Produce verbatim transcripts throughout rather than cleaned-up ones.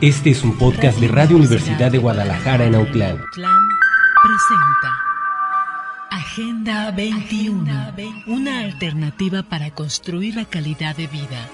Este es un podcast de Radio Universidad de Guadalajara en Autlán. Presenta Agenda veintiuno, una alternativa para construir la calidad de vida.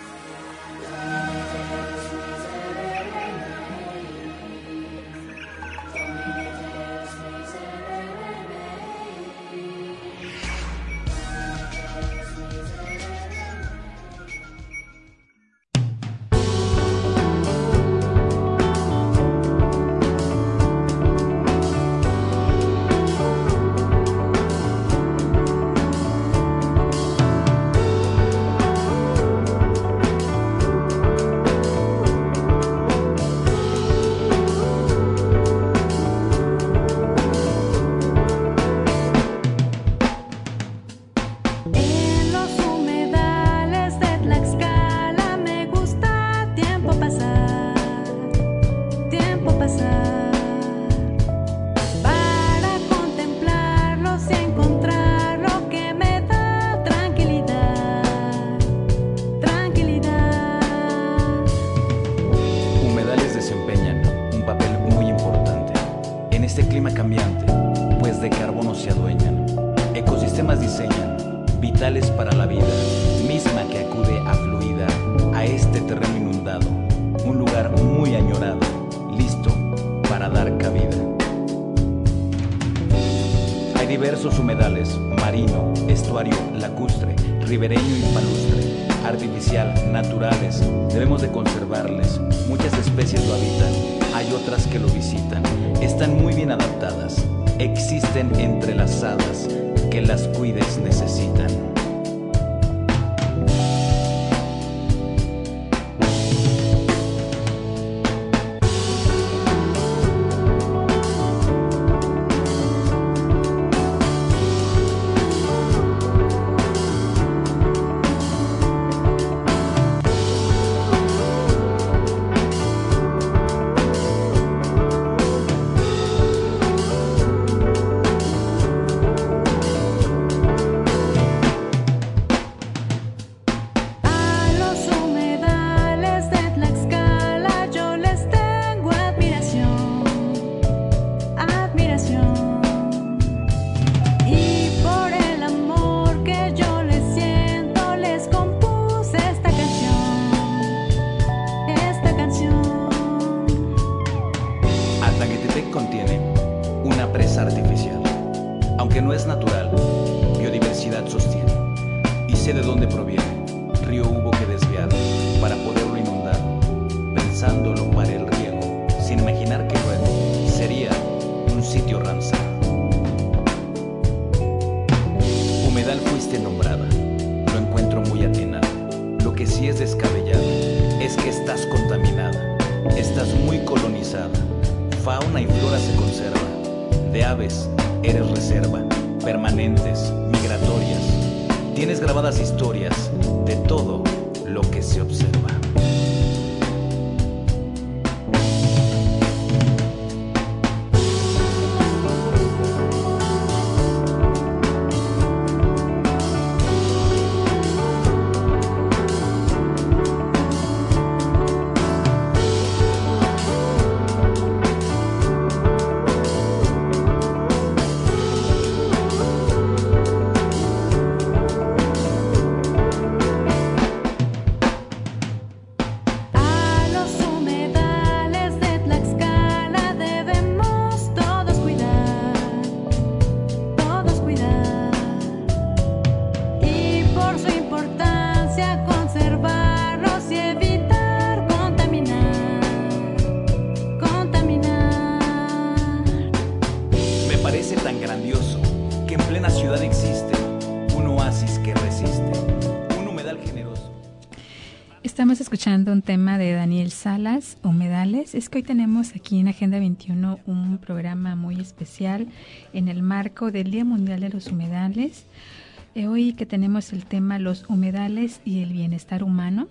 Estamos escuchando un tema de Daniel Salas, Humedales. Es que hoy tenemos aquí en Agenda veintiuno un programa muy especial en el marco del Día Mundial de los Humedales. Eh, hoy que tenemos el tema los humedales y el bienestar humano.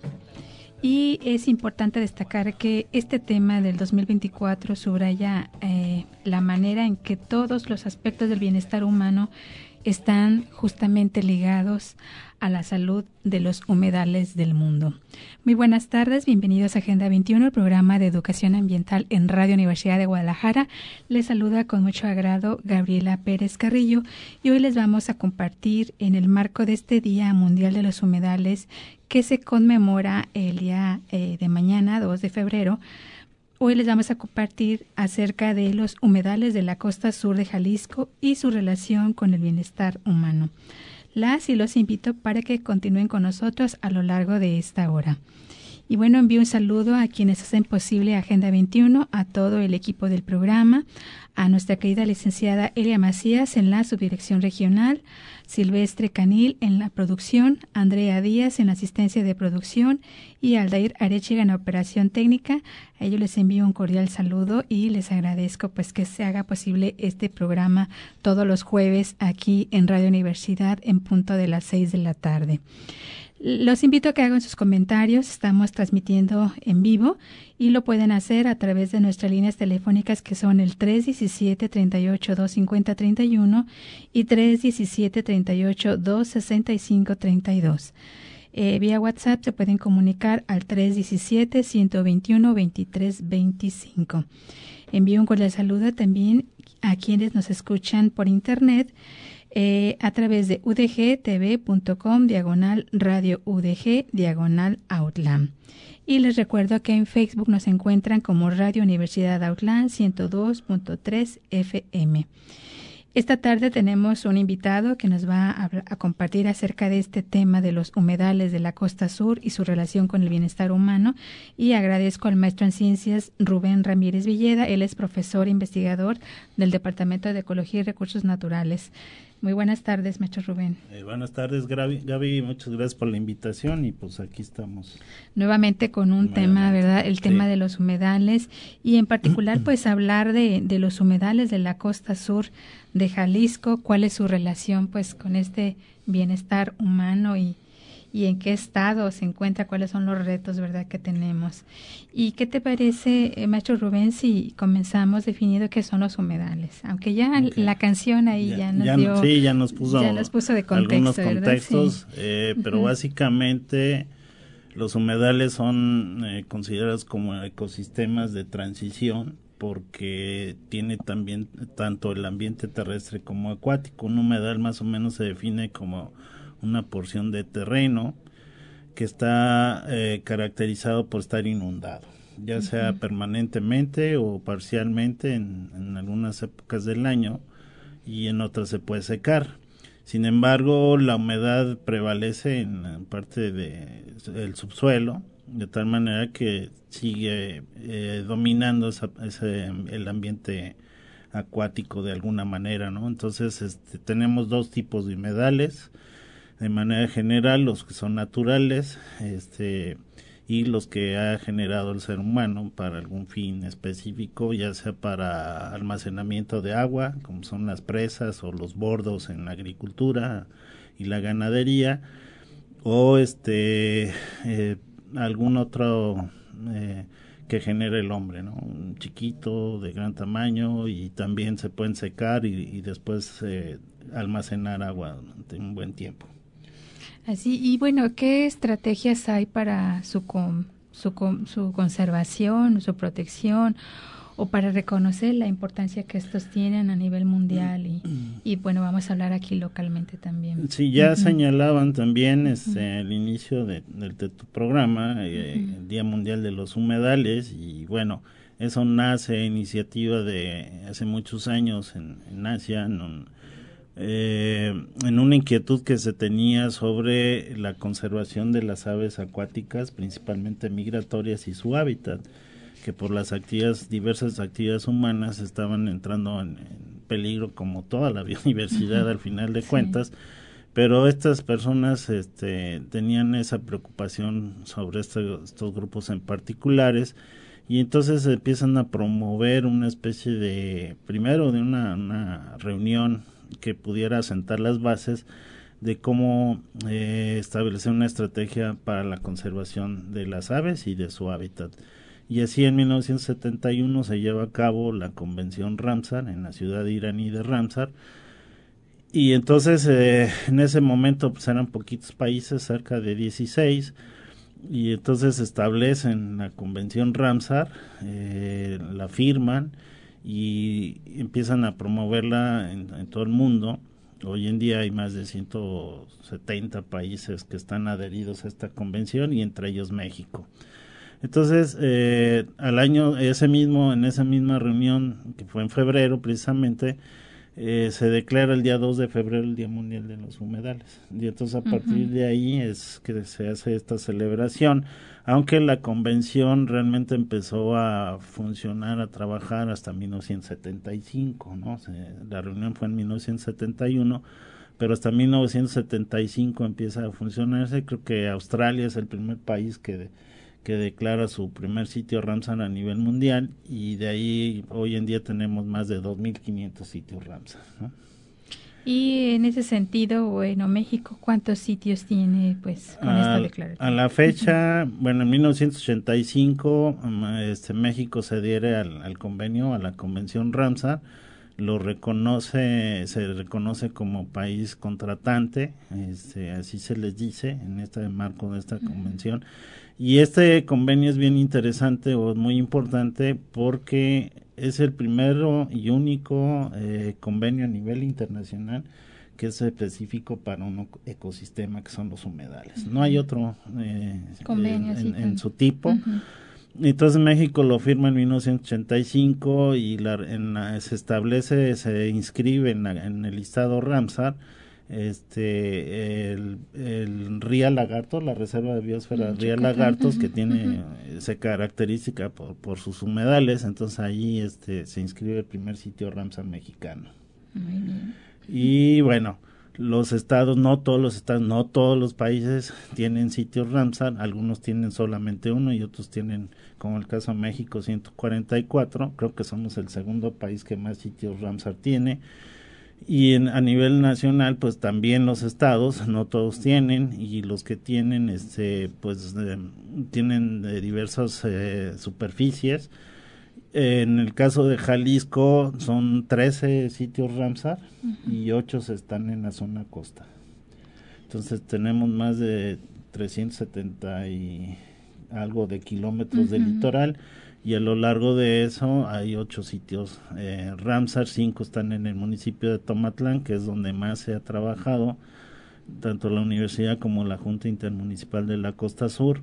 Y es importante destacar que este tema del dos mil veinticuatro subraya eh, la manera en que todos los aspectos del bienestar humano están justamente ligados a la salud de los humedales del mundo. Muy buenas tardes, bienvenidos a Agenda veintiuno, el programa de educación ambiental en Radio Universidad de Guadalajara. Les saluda con mucho agrado Gabriela Pérez Carrillo y hoy les vamos a compartir en el marco de este Día Mundial de los Humedales que se conmemora el día eh, de mañana, dos de febrero. Hoy les vamos a compartir acerca de los humedales de la costa sur de Jalisco y su relación con el bienestar humano. Las y los invito para que continúen con nosotros a lo largo de esta hora. Y bueno, envío un saludo a quienes hacen posible Agenda veintiuno, a todo el equipo del programa, a nuestra querida licenciada Elia Macías en la subdirección regional, Silvestre Canil en la producción, Andrea Díaz en la asistencia de producción y Aldair Arechiga en la operación técnica. A ellos les envío un cordial saludo y les agradezco pues que se haga posible este programa todos los jueves aquí en Radio Universidad en punto de las seis de la tarde. Los invito a que hagan sus comentarios, estamos transmitiendo en vivo y lo pueden hacer a través de nuestras líneas telefónicas que son el tres diecisiete, treinta y ocho, doscientos cincuenta, treinta y uno y tres diecisiete, treinta y ocho, doscientos sesenta y cinco, treinta y dos. Eh, vía WhatsApp se pueden comunicar al tres diecisiete, ciento veintiuno, veintitrés veinticinco. Envío un cordial saludo también a quienes nos escuchan por internet. Eh, a través de udgtv.com diagonal radio udg diagonal outland. Y les recuerdo que en Facebook nos encuentran como Radio Universidad Outland ciento dos punto tres F M. Esta tarde tenemos un invitado que nos va a, a compartir acerca de este tema de los humedales de la costa sur y su relación con el bienestar humano, y agradezco al maestro en ciencias Rubén Ramírez Villeda. Él es profesor e investigador del Departamento de Ecología y Recursos Naturales. Muy buenas tardes, maestro Rubén. Eh, buenas tardes, Gaby. Gaby, muchas gracias por la invitación y pues aquí estamos. Nuevamente con un tema, ¿verdad? El tema sí. de los humedales y en particular pues hablar de, de los humedales de la costa sur de Jalisco, cuál es su relación pues con este bienestar humano y, y en qué estado se encuentra, cuáles son los retos, ¿verdad?, que tenemos. ¿Y qué te parece, eh, maestro Rubén, si comenzamos definiendo qué son los humedales? Aunque ya okay. la canción ahí ya, ya nos ya, dio... Sí, ya nos puso, ya nos puso de contexto, algunos ¿verdad? contextos, Sí. eh, pero uh-huh. básicamente los humedales son eh, considerados como ecosistemas de transición porque tiene también tanto el ambiente terrestre como acuático. Un humedal más o menos se define como una porción de terreno que está eh, caracterizado por estar inundado, ya uh-huh. sea permanentemente o parcialmente en, en algunas épocas del año y en otras se puede secar. Sin embargo, la humedad prevalece en, en parte de, del subsuelo, de tal manera que sigue eh, dominando esa, ese, el ambiente acuático de alguna manera, ¿no? Entonces, este, tenemos dos tipos de humedales. De manera general, los que son naturales, este, y los que ha generado el ser humano para algún fin específico, ya sea para almacenamiento de agua, como son las presas o los bordos en la agricultura y la ganadería, o este eh, algún otro eh, que genere el hombre, ¿no? Un chiquito, de gran tamaño, y también se pueden secar y, y después eh, almacenar agua durante un buen tiempo. Así, y bueno, ¿qué estrategias hay para su, con, su, con, su conservación, su protección, o para reconocer la importancia que estos tienen a nivel mundial? Y, y bueno, vamos a hablar aquí localmente también. Sí, ya uh-huh. señalaban también este, uh-huh. el inicio de, de, de tu programa, eh, uh-huh. el Día Mundial de los Humedales, y bueno, eso nace iniciativa de hace muchos años en, en Asia, en un, Eh, en una inquietud que se tenía sobre la conservación de las aves acuáticas, principalmente migratorias, y su hábitat, que por las actividades, diversas actividades humanas estaban entrando en, en peligro, como toda la biodiversidad al final de sí. cuentas, pero estas personas este, tenían esa preocupación sobre este, estos grupos en particulares, y entonces empiezan a promover una especie de, primero de una, una reunión que pudiera sentar las bases de cómo eh, establecer una estrategia para la conservación de las aves y de su hábitat. Y así en mil novecientos setenta y uno se lleva a cabo la Convención Ramsar en la ciudad iraní de Ramsar, Y entonces eh, en ese momento pues eran poquitos países, cerca de dieciséis, y entonces establecen la Convención Ramsar, eh, la firman y empiezan a promoverla en, en todo el mundo. Hoy en día hay más de ciento setenta países que están adheridos a esta convención y entre ellos México. Entonces, eh, al año, ese mismo, en esa misma reunión, que fue en febrero precisamente, eh, se declara el día dos de febrero el Día Mundial de los Humedales. Y entonces a partir uh-huh. de ahí es que se hace esta celebración, aunque la convención realmente empezó a funcionar, a trabajar hasta mil novecientos setenta y cinco, ¿no? Se, la reunión fue en mil novecientos setenta y uno, pero hasta mil novecientos setenta y cinco empieza a funcionarse. Creo que Australia es el primer país que... De, que declara su primer sitio Ramsar a nivel mundial, y de ahí hoy en día tenemos más de dos mil quinientos sitios Ramsar, ¿no? Y en ese sentido, bueno, México, ¿cuántos sitios tiene pues con a, esta declaración? A la fecha, uh-huh. bueno, en mil novecientos ochenta y cinco este, México se adhiere al, al convenio, a la Convención Ramsar, lo reconoce, se reconoce como país contratante, este, así se les dice en este marco de esta uh-huh. convención. Y este convenio es bien interesante o muy importante porque es el primero y único eh, convenio a nivel internacional que es específico para un ecosistema que son los humedales. No hay otro eh, convenio eh, en, en su tipo. Uh-huh. Entonces México lo firma en mil novecientos ochenta y cinco y la, en la, se establece, se inscribe en, la, en el listado Ramsar este el, el Ría Lagarto, la reserva de biosfera Ría Lagartos, que tiene uh-huh. se caracteriza por, por sus humedales. Entonces ahí este se inscribe el primer sitio Ramsar mexicano. Muy bien. Y bueno, los estados, no todos los estados, no todos los países tienen sitios Ramsar, algunos tienen solamente uno y otros tienen, como el caso de México, ciento cuarenta y cuatro. Creo que somos el segundo país que más sitios Ramsar tiene. Y en, a nivel nacional, pues también los estados, no todos tienen, y los que tienen, este, pues eh, tienen de diversas eh, superficies. Eh, en el caso de Jalisco son trece sitios Ramsar uh-huh. y ocho están en la zona costa. Entonces tenemos más de trescientos setenta y algo de kilómetros uh-huh. de litoral. Y a lo largo de eso hay ocho sitios eh, Ramsar, cinco están en el municipio de Tomatlán, que es donde más se ha trabajado, tanto la universidad como la Junta Intermunicipal de la Costa Sur.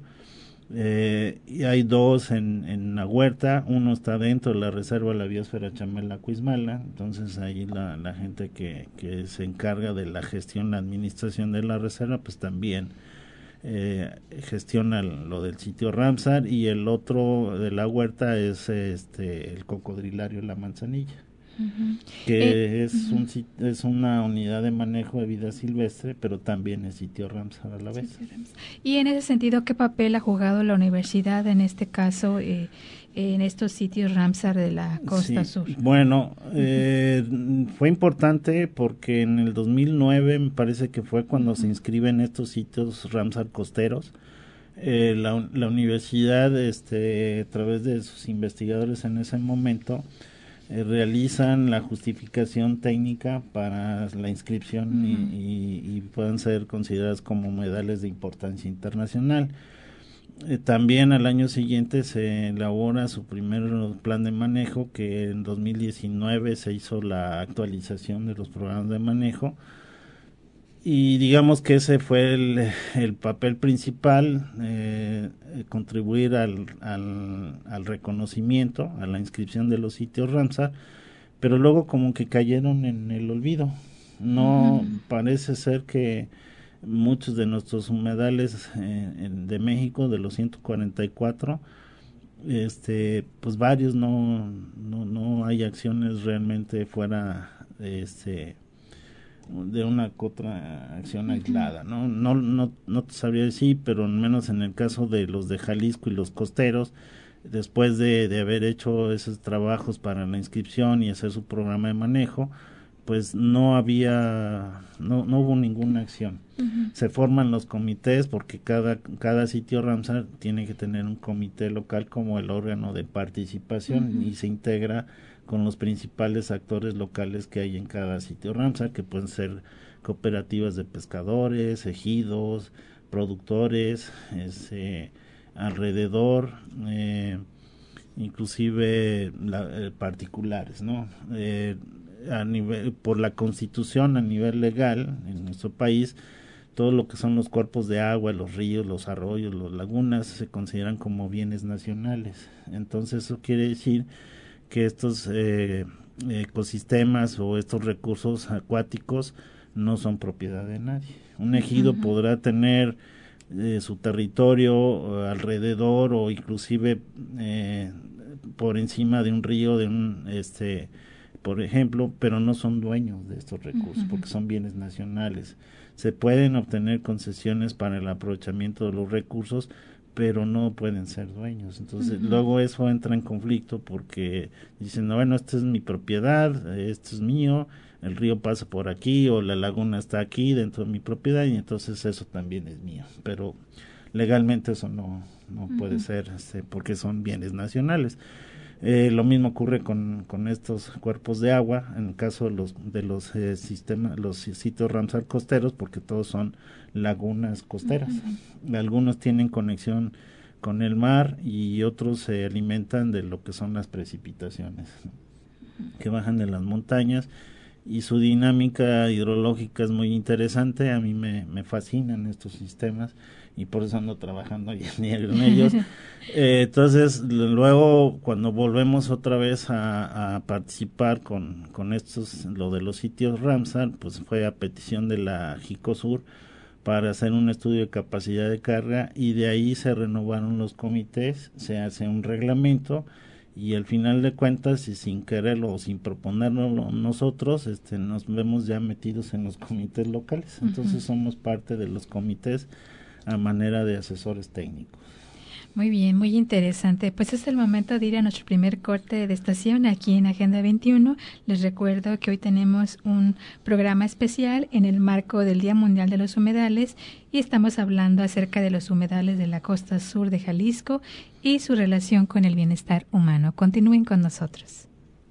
Eh, y hay dos en, en la huerta, uno está dentro de la reserva de la biosfera Chamela-Cuizmala, entonces ahí la, la gente que, que se encarga de la gestión, la administración de la reserva, pues también Eh, gestiona lo del sitio Ramsar. Y el otro de la huerta es este el cocodrilario La Manzanilla, uh-huh. que eh, es uh-huh. un es una unidad de manejo de vida silvestre, pero también es sitio Ramsar a la vez. Y en ese sentido, ¿qué papel ha jugado la universidad en este caso eh, en estos sitios Ramsar de la costa sí, sur? Bueno, eh, uh-huh. fue importante porque en el dos mil nueve me parece que fue cuando uh-huh. se inscriben estos sitios Ramsar costeros. Eh, la, la universidad, este, a través de sus investigadores en ese momento, eh, realizan la justificación técnica para la inscripción uh-huh. y, y, y puedan ser consideradas como humedales de importancia internacional. Eh, también al año siguiente se elabora su primer plan de manejo, que en dos mil diecinueve se hizo la actualización de los programas de manejo, y digamos que ese fue el, el papel principal, eh, contribuir al, al, al reconocimiento, a la inscripción de los sitios Ramsar, pero luego como que cayeron en el olvido. No uh-huh. parece ser que muchos de nuestros humedales eh, de México, de los ciento cuarenta y cuatro, este, pues varios no, no, no hay acciones realmente fuera este de una otra acción uh-huh. aislada, ¿no? No, no, no te sabría decir, pero al menos en el caso de los de Jalisco y los costeros, después de, de haber hecho esos trabajos para la inscripción y hacer su programa de manejo, pues no había, no, no hubo ninguna acción. Uh-huh. Se forman los comités porque cada, cada sitio Ramsar tiene que tener un comité local como el órgano de participación uh-huh. y se integra con los principales actores locales que hay en cada sitio Ramsar, que pueden ser cooperativas de pescadores, ejidos, productores, ese, alrededor, eh, inclusive la, eh, particulares, ¿no? Eh, a nivel, por la Constitución, a nivel legal, en nuestro país, todo lo que son los cuerpos de agua, los ríos, los arroyos, las lagunas, se consideran como bienes nacionales. Entonces eso quiere decir que estos eh, ecosistemas o estos recursos acuáticos no son propiedad de nadie. Un ejido uh-huh. podrá tener eh, su territorio eh, alrededor o inclusive eh, por encima de un río, de un este por ejemplo, pero no son dueños de estos recursos uh-huh. porque son bienes nacionales. Se pueden obtener concesiones para el aprovechamiento de los recursos, pero no pueden ser dueños. Entonces, uh-huh. luego eso entra en conflicto porque dicen, no, bueno, esta es mi propiedad, esto es mío, el río pasa por aquí o la laguna está aquí dentro de mi propiedad y entonces eso también es mío. Pero legalmente eso no, no uh-huh. puede ser este, porque son bienes nacionales. Eh, lo mismo ocurre con, con estos cuerpos de agua, en el caso de los de los eh, sistemas, los sitios Ramsar costeros, porque todos son lagunas costeras. Uh-huh. Algunos tienen conexión con el mar y otros se alimentan de lo que son las precipitaciones, ¿no? Que bajan de las montañas, y su dinámica hidrológica es muy interesante. A mí me, me fascinan estos sistemas y por eso ando trabajando hoy en día en ellos. Eh, entonces, luego cuando volvemos otra vez a, a participar con, con estos, lo de los sitios Ramsar, pues fue a petición de la JICOSUR para hacer un estudio de capacidad de carga, y de ahí se renovaron los comités, se hace un reglamento, y al final de cuentas, y sin quererlo o sin proponerlo nosotros, este, nos vemos ya metidos en los comités locales. Entonces uh-huh. somos parte de los comités a manera de asesores técnicos. Muy bien, muy interesante. Pues es el momento de ir a nuestro primer corte de estación aquí en Agenda veintiuno. Les recuerdo que hoy tenemos un programa especial en el marco del Día Mundial de los Humedales y estamos hablando acerca de los humedales de la costa sur de Jalisco y su relación con el bienestar humano. Continúen con nosotros.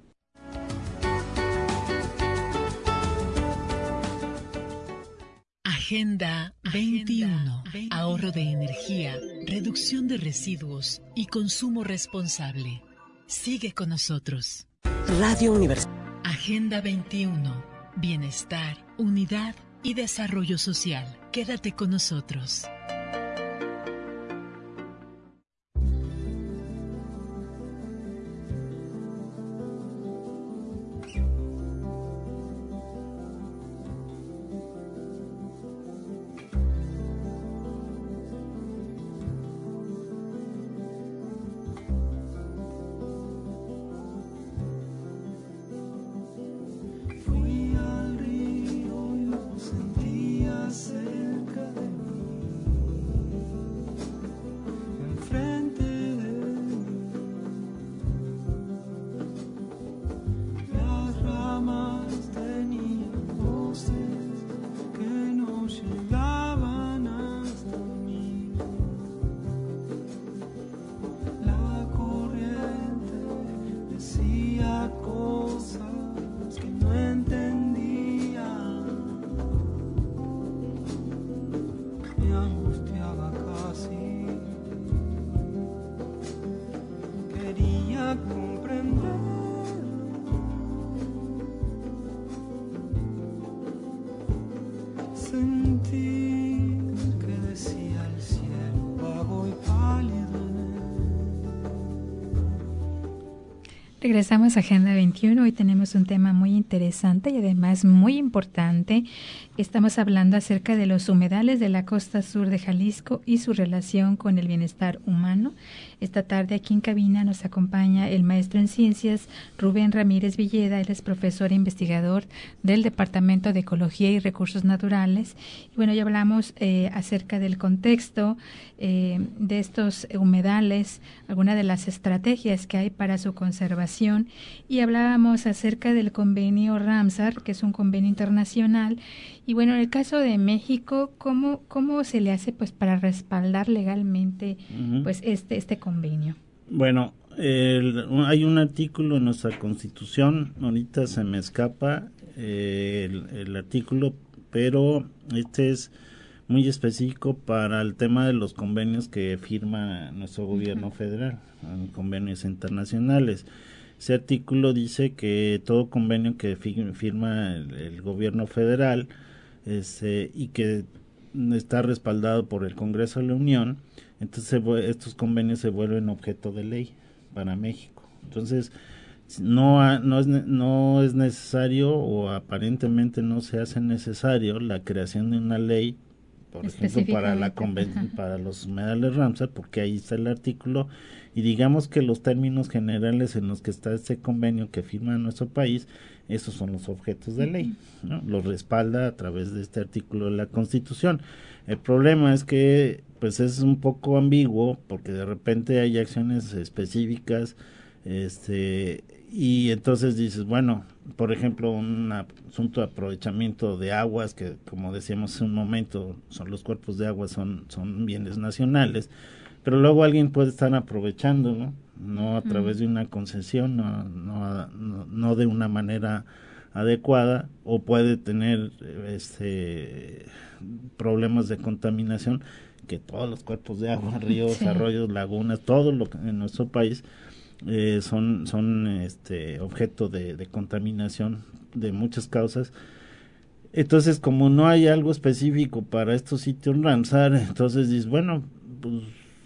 Agenda veintiuno. Ahorro de energía, reducción de residuos y consumo responsable. Sigue con nosotros. Radio Universal. Agenda veintiuno. Bienestar, unidad y desarrollo social. Quédate con nosotros. Regresamos a Agenda veintiuno. Hoy tenemos un tema muy interesante y además muy importante. Estamos hablando acerca de los humedales de la costa sur de Jalisco y su relación con el bienestar humano. Esta tarde aquí en cabina nos acompaña el maestro en ciencias Rubén Ramírez Villeda. Él es profesor e investigador del Departamento de Ecología y Recursos Naturales. Y bueno, ya hablamos eh, acerca del contexto eh, de estos humedales, algunas de las estrategias que hay para su conservación información y hablábamos acerca del convenio Ramsar, que es un convenio internacional. Y bueno, en el caso de México, ¿cómo, cómo se le hace pues para respaldar legalmente uh-huh. pues este, este convenio? Bueno, el, hay un artículo en nuestra Constitución, ahorita se me escapa eh, el, el artículo, pero este es muy específico para el tema de los convenios que firma nuestro gobierno uh-huh. federal, convenios internacionales. Ese artículo dice que todo convenio que firma el, el gobierno federal este, y que está respaldado por el Congreso de la Unión, entonces estos convenios se vuelven objeto de ley para México. Entonces no, no, es, no es necesario o aparentemente no se hace necesario la creación de una ley, por ejemplo, para la conven- para los humedales Ramsar, porque ahí está el artículo y digamos que los términos generales en los que está este convenio que firma nuestro país, esos son los objetos de ley, ¿no? Los respalda a través de este artículo de la Constitución. El problema es que pues es un poco ambiguo porque de repente hay acciones específicas este y entonces dices, bueno, por ejemplo, un asunto de aprovechamiento de aguas, que como decíamos hace un momento, son los cuerpos de agua son, son bienes nacionales, pero luego alguien puede estar aprovechando, ¿no? No a través de una concesión, no, no, no, no de una manera adecuada, o puede tener este problemas de contaminación, que todos los cuerpos de agua, ríos, sí. arroyos, lagunas, todo lo que en nuestro país Eh, son son este objeto de, de contaminación de muchas causas. Entonces, como no hay algo específico para estos sitios Ramsar, entonces dices, bueno, pues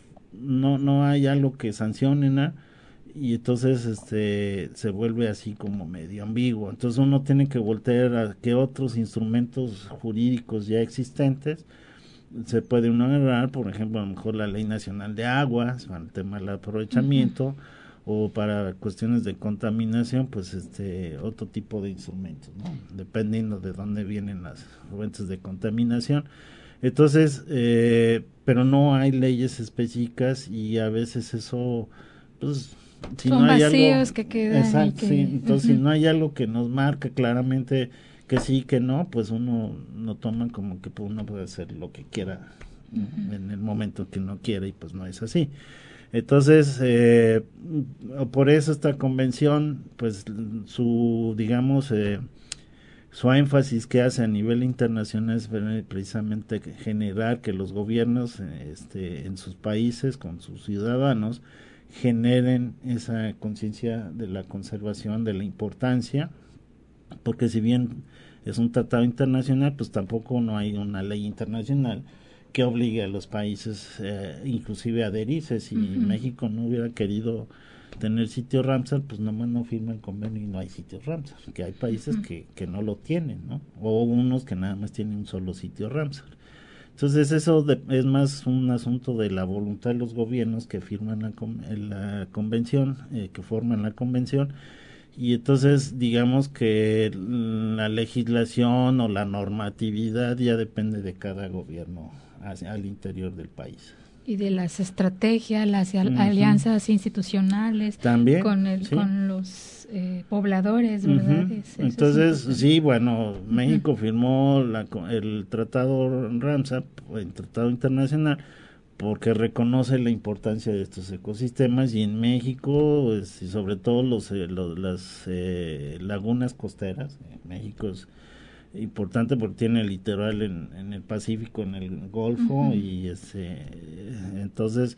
no no hay algo que sancione nada, y entonces este se vuelve así como medio ambiguo. Entonces uno tiene que voltear a qué otros instrumentos jurídicos ya existentes se puede uno agarrar, por ejemplo, a lo mejor la Ley Nacional de Aguas para el tema del aprovechamiento, uh-huh. o para cuestiones de contaminación, pues este otro tipo de instrumentos, ¿no? Dependiendo de dónde vienen las fuentes de contaminación. Entonces, eh, pero no hay leyes específicas y a veces eso, pues, si son no hay vacíos algo, que quedan. Exacto, que, sí. Entonces, uh-huh. si no hay algo que nos marca claramente que sí, que no, pues uno no toma como que uno puede hacer lo que quiera, uh-huh. en el momento que uno quiera, y pues no es así. Entonces, eh, por eso esta convención, pues su, digamos, eh, su énfasis que hace a nivel internacional es precisamente generar que los gobiernos este, en sus países, con sus ciudadanos, generen esa conciencia de la conservación, de la importancia, porque si bien es un tratado internacional, pues tampoco no hay una ley internacional que obligue a los países eh, inclusive a adherirse. Si uh-huh. México no hubiera querido tener sitio Ramsar, pues nomás no firma el convenio y no hay sitio Ramsar, que hay países uh-huh. que, que no lo tienen, ¿no? O unos que nada más tienen un solo sitio Ramsar. Entonces eso de, es más un asunto de la voluntad de los gobiernos que firman la, la convención, eh, que forman la convención, y entonces digamos que la legislación o la normatividad ya depende de cada gobierno hacia, al interior del país. Y de las estrategias, las uh-huh. alianzas institucionales también con el sí. con los eh, pobladores, ¿verdad? Uh-huh. Es, entonces sí, bueno, uh-huh. México firmó la, el tratado Ramsar, el tratado internacional, porque reconoce la importancia de estos ecosistemas, y en México, pues, y sobre todo los, eh, los las eh, lagunas costeras. México es importante porque tiene el litoral en, en el Pacífico, en el Golfo, uh-huh. y ese, entonces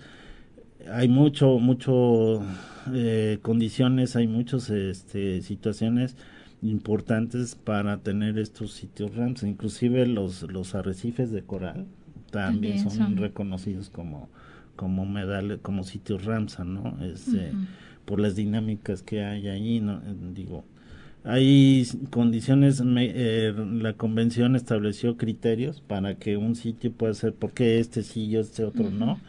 hay mucho, mucho eh, condiciones, hay muchas este, situaciones importantes para tener estos sitios Ramsar, inclusive los, los arrecifes de coral también, también son, son reconocidos como como humedales, como sitios Ramsar, ¿no? Este, uh-huh. por las dinámicas que hay ahí, ¿no? Digo, hay condiciones, me, eh, la convención estableció criterios para que un sitio pueda ser, porque este sí y este otro uh-huh. no,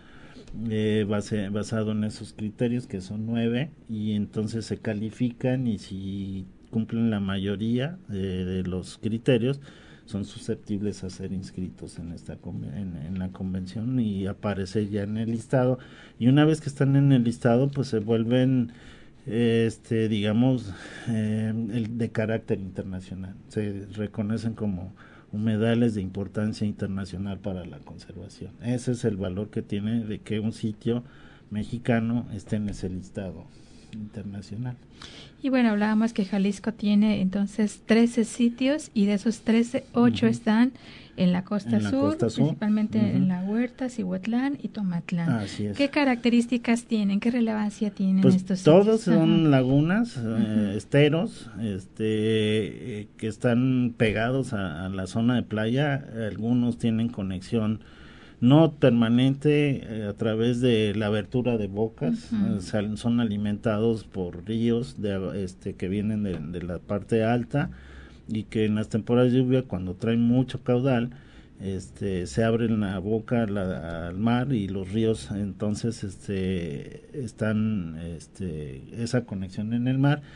eh, base, basado en esos criterios, que son nueve, y entonces se califican, y si cumplen la mayoría de, de los criterios, son susceptibles a ser inscritos en esta en, en la convención y aparecer ya en el listado. Y una vez que están en el listado, pues se vuelven este digamos eh, el de carácter internacional, se reconocen como humedales de importancia internacional para la conservación. Ese es el valor que tiene de que un sitio mexicano esté en ese listado internacional. Y bueno, hablábamos que Jalisco tiene entonces trece sitios y de esos trece, ocho uh-huh. están en la costa, en la sur, costa sur, principalmente uh-huh. en la Huerta, Cihuatlán y Tomatlán. Así es. ¿Qué características tienen? ¿Qué relevancia tienen pues estos sitios? Todos son uh-huh. lagunas, uh-huh. eh, esteros, este, eh, que están pegados a, a la zona de playa. Algunos tienen conexión no permanente eh, a través de la abertura de bocas, uh-huh. eh, son alimentados por ríos de, este, que vienen de, de la parte alta, y que en las temporadas de lluvia, cuando traen mucho caudal, este, se abre la boca la, al mar, y los ríos entonces este, están este, esa conexión en el mar.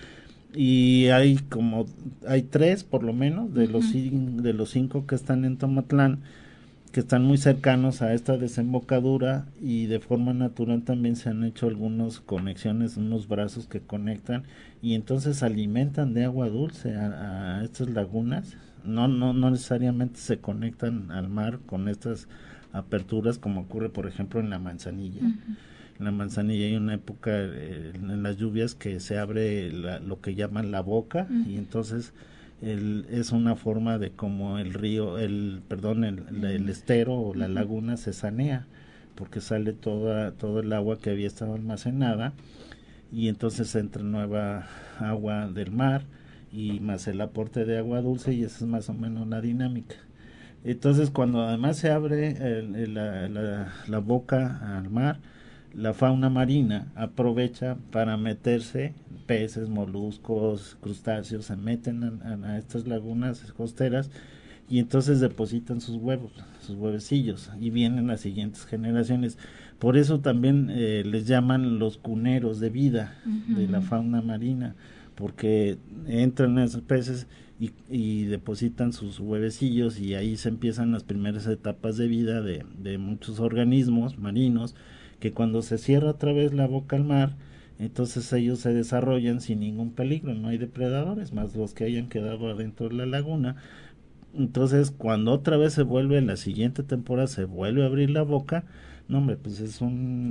Y hay como hay tres por lo menos de uh-huh. los de los cinco que están en Tomatlán, que están muy cercanos a esta desembocadura, y de forma natural también se han hecho algunas conexiones, unos brazos que conectan, y entonces alimentan de agua dulce a, a estas lagunas. No, no, no necesariamente se conectan al mar con estas aperturas, como ocurre por ejemplo en la Manzanilla. Uh-huh. En la Manzanilla hay una época eh, en las lluvias que se abre la, lo que llaman la boca, uh-huh. y entonces El, es una forma de cómo el río, el perdón, el, el estero o la laguna se sanea, porque sale toda todo el agua que había estado almacenada, y entonces entra nueva agua del mar y más el aporte de agua dulce, y esa es más o menos la dinámica. Entonces cuando además se abre el, el, la, la, la boca al mar, la fauna marina aprovecha para meterse, peces, moluscos, crustáceos, se meten a, a estas lagunas costeras, y entonces depositan sus huevos, sus huevecillos, y vienen las siguientes generaciones. Por eso también eh, les llaman los cuneros de vida uh-huh. de la fauna marina, porque entran esos peces y, y depositan sus huevecillos, y ahí se empiezan las primeras etapas de vida de, de muchos organismos marinos, que cuando se cierra otra vez la boca al mar, entonces ellos se desarrollan sin ningún peligro, no hay depredadores más los que hayan quedado adentro de la laguna. Entonces cuando otra vez se vuelve, en la siguiente temporada se vuelve a abrir la boca, no hombre, pues es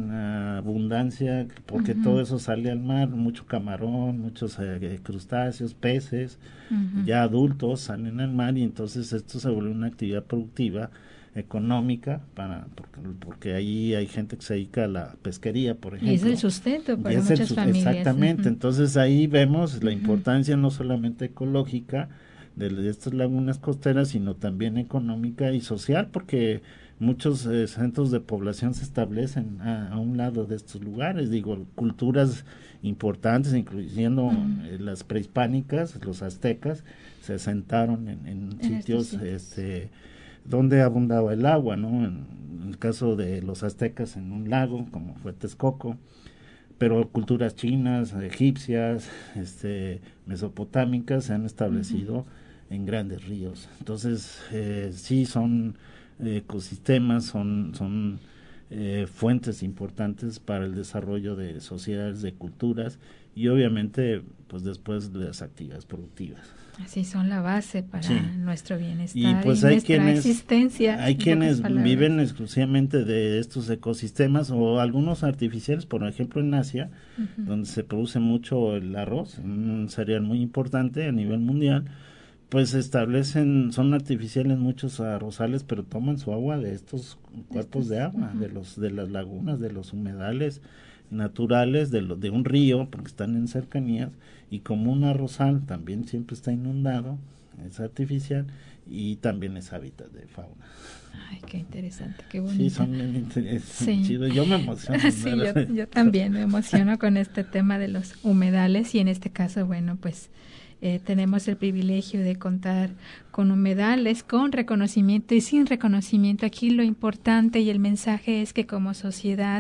una abundancia, porque uh-huh. todo eso sale al mar, mucho camarón, muchos eh, crustáceos, peces, uh-huh. ya adultos salen al mar, y entonces esto se vuelve una actividad productiva, económica, para porque, porque ahí hay gente que se dedica a la pesquería, por ejemplo. Y es el sustento para muchas el, familias. Exactamente, uh-huh. entonces ahí vemos la uh-huh. importancia no solamente ecológica de, de estas lagunas costeras, sino también económica y social, porque muchos eh, centros de población se establecen a, a un lado de estos lugares, digo, culturas importantes, incluyendo uh-huh. eh, las prehispánicas, los aztecas, se asentaron en, en, en sitios este donde abundaba el agua, ¿no? En, en el caso de los aztecas, en un lago, como fue Texcoco, pero culturas chinas, egipcias, este, mesopotámicas se han establecido uh-huh. en grandes ríos. Entonces, eh, sí son eh, ecosistemas, son, son eh, fuentes importantes para el desarrollo de sociedades, de culturas, y obviamente, pues después de las actividades productivas. Así son la base para sí. nuestro bienestar y, pues y hay nuestra quienes, existencia. Hay quienes viven exclusivamente de estos ecosistemas, o algunos artificiales, por ejemplo en Asia, uh-huh. donde se produce mucho el arroz, un cereal muy importante a nivel mundial, pues establecen, son artificiales muchos arrozales, pero toman su agua de estos cuerpos de agua, uh-huh. de los de las lagunas, de los humedales naturales, de, lo, de un río, porque están en cercanías, y como un arrozal también siempre está inundado, es artificial, y también es hábitat de fauna. Ay, qué interesante, qué bonito. Sí, son bien interesantes, sí. Yo me emociono. Sí, yo, yo también me emociono con este tema de los humedales, y en este caso, bueno, pues Eh, tenemos el privilegio de contar con humedales, con reconocimiento y sin reconocimiento. Aquí lo importante y el mensaje es que como sociedad,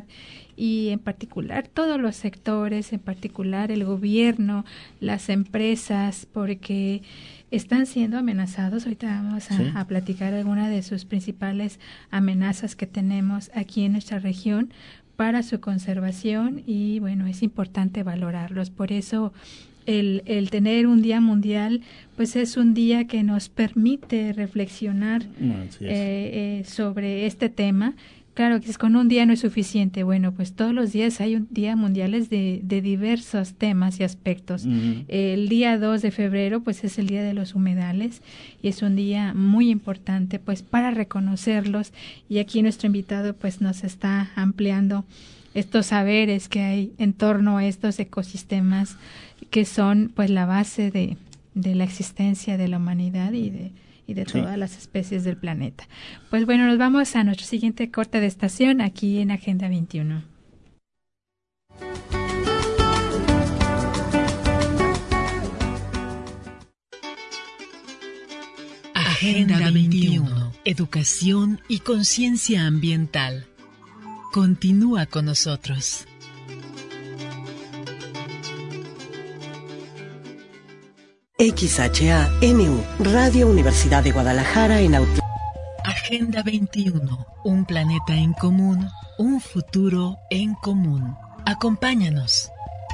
y en particular todos los sectores, en particular el gobierno, las empresas, porque están siendo amenazados. Ahorita vamos a, sí. a platicar alguna de sus principales amenazas que tenemos aquí en nuestra región, para su conservación y bueno, es importante valorarlos. Por eso el, el tener un día mundial, pues es un día que nos permite reflexionar eh, eh, sobre este tema. Claro que con un día no es suficiente. Bueno, pues todos los días hay un día mundiales de, de diversos temas y aspectos. Uh-huh. El día dos de febrero, pues es el día de los humedales y es un día muy importante, pues para reconocerlos. Y aquí nuestro invitado, pues nos está ampliando estos saberes que hay en torno a estos ecosistemas que son, pues, la base de, de la existencia de la humanidad y de y de todas sí. las especies del planeta. Pues bueno, nos vamos a nuestro siguiente corte de estación aquí en Agenda veintiuno. Agenda veintiuno. Educación y conciencia ambiental. Continúa con nosotros. X H A N U, Radio Universidad de Guadalajara en Autla. Agenda veintiuno, un planeta en común, un futuro en común. Acompáñanos.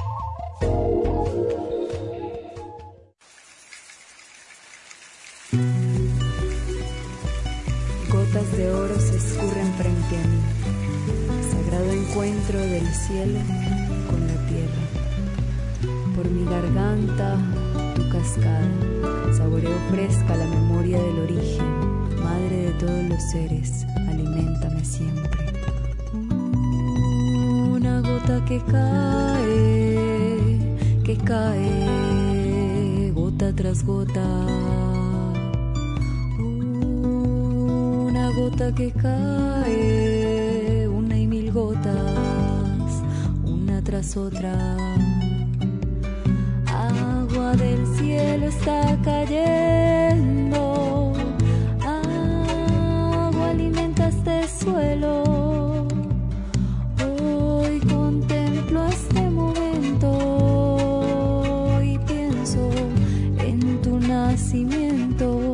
Gotas de oro se escurren frente a mí, sagrado encuentro del cielo con la tierra. Por mi garganta tu cascada, saboreo fresca la memoria del origen, madre de todos los seres, aliméntame siempre. Una gota que cae, que cae, gota tras gota. Una gota que cae, una y mil gotas, una tras otra. Agua del cielo está cayendo, agua alimenta este suelo. Hoy contemplo este momento y pienso en tu nacimiento.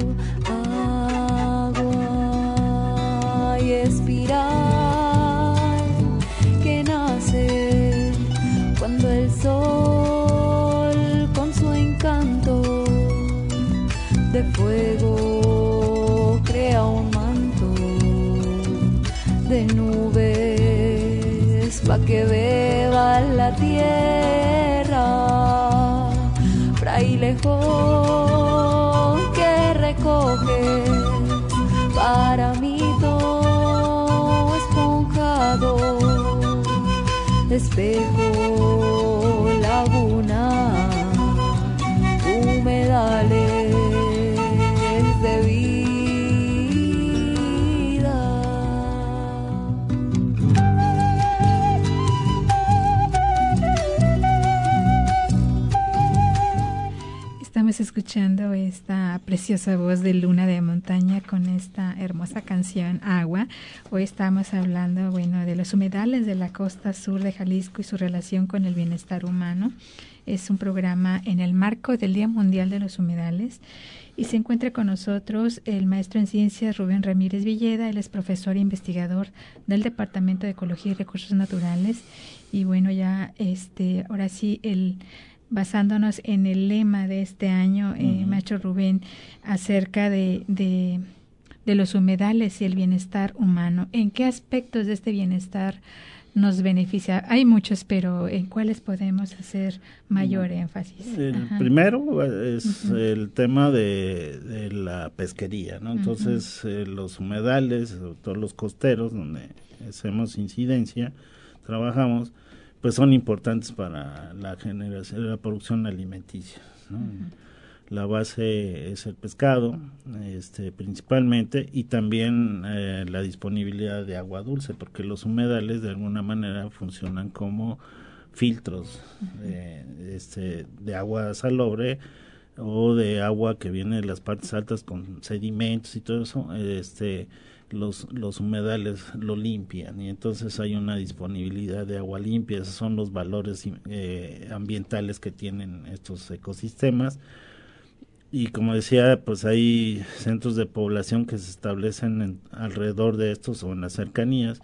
Agua y espiral que nace cuando el sol de fuego crea un manto de nubes pa' que beba la tierra, frailejón que recoge para mí todo esponjado, espejo, laguna, humedales de vida. Estamos escuchando esta preciosa voz de Luna de Montaña con esta hermosa canción Agua. Hoy estamos hablando, bueno, de los humedales de la costa sur de Jalisco y su relación con el bienestar humano. Es un programa en el marco del Día Mundial de los Humedales y se encuentra con nosotros el maestro en ciencias Rubén Ramírez Villeda. Él es profesor e investigador del Departamento de Ecología y Recursos Naturales y bueno, ya este ahora sí, el basándonos en el lema de este año, uh-huh. eh, maestro Rubén, acerca de, de, de los humedales y el bienestar humano. ¿En qué aspectos de este bienestar nos beneficia? Hay muchos, pero ¿en cuáles podemos hacer mayor énfasis? El Ajá. primero es uh-huh. el tema de, de la pesquería, ¿no? Entonces, uh-huh. eh, los humedales, todos los costeros donde hacemos incidencia, trabajamos, pues son importantes para la generación, la producción alimenticia, ¿no? Uh-huh. La base es el pescado, este, principalmente, y también eh, la disponibilidad de agua dulce, porque los humedales de alguna manera funcionan como filtros de, este, de agua salobre o de agua que viene de las partes altas con sedimentos y todo eso. Este, los, los humedales lo limpian y entonces hay una disponibilidad de agua limpia. Esos son los valores eh, ambientales que tienen estos ecosistemas. Y como decía, pues hay centros de población que se establecen en, alrededor de estos o en las cercanías,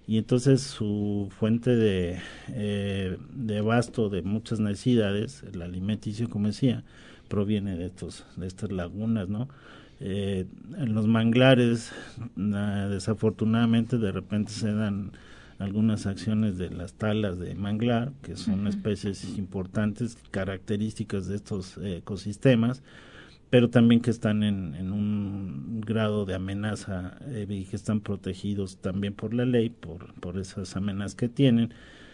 y entonces su fuente de, eh, de abasto de muchas necesidades, el alimenticio, como decía, proviene de estos de estas lagunas, ¿no? Eh, en los manglares, na, desafortunadamente, de repente se dan algunas acciones de las talas de manglar, que son uh-huh. especies importantes, características de estos eh, ecosistemas, pero también que están en, en un grado de amenaza eh, y que están protegidos también por la ley, por, por esas amenazas que tienen.